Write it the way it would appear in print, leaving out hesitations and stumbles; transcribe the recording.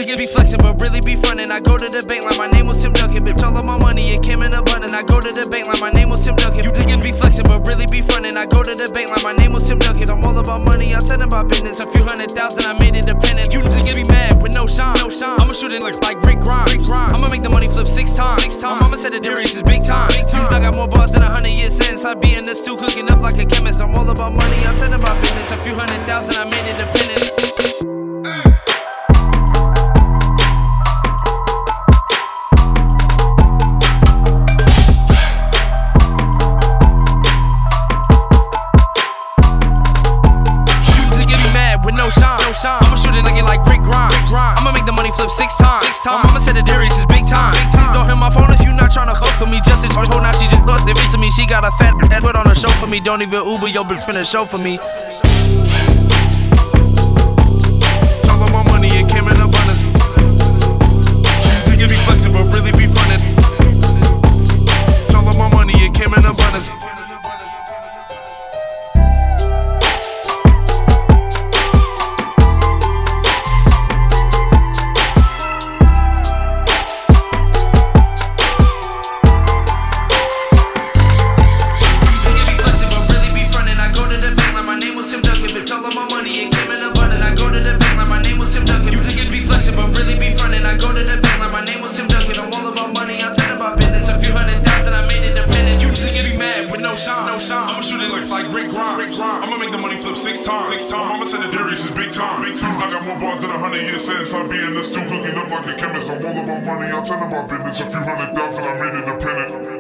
think it be flexing, but really be frontin'. I go to the bank like my name was Tim Duncan. Bitch, all of my money, it came in abundance. I go to the bank like my name was Tim Duncan. You think it be flexing, but really be frontin'. I go to the bank like my name was Tim Duncan. I'm all about money, I tell them about business. A few $100,000, I made independent. You think it be mad with no shine. I'ma shoot it like Rick Grimes. I'ma make the money flip 6 times. My mama said the difference is big time. I got more bars than 100-year sentence. I be in the stew cooking up like a chemist. I'm all about money, I tell them about business. A few $100,000, I made independent. No shine. I'ma shoot it like Rick Grimes. I'ma make the money flip 6 times. My mama said the Darius is big time. Please don't hit my phone if you not tryna fuck for me. Just a told now she just looked it to me. She got a fat ass put on a show for me. Don't even Uber, yo bitch finna show for me. Talk about my money, it came in abundance. You think it be flexing, but really be frontin'. Talk about my money, it came in abundance. I'ma shoot it like Rick Grimes. I'ma make the money flip 6 times. My mama said the Darius is big time. I got more bars than 100-year sentence. I be in the stew cooking up like a chemist. I'm all about money, I tell them about business. A few $100,000, I made independent.